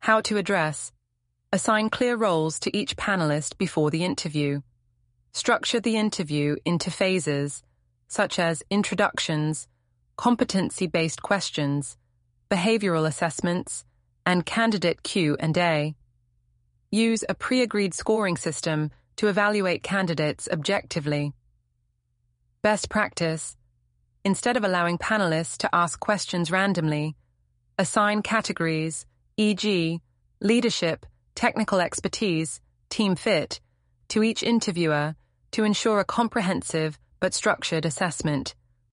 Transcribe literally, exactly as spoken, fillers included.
How to address. Assign clear roles to each panelist before the interview. Structure the interview into phases, such as introductions, competency-based questions, behavioral assessments, and candidate Q and A. Use a pre-agreed scoring system to evaluate candidates objectively. Best practice. Instead of allowing panelists to ask questions randomly, assign categories, for example, leadership, technical expertise, team fit, to each interviewer to ensure a comprehensive but structured assessment.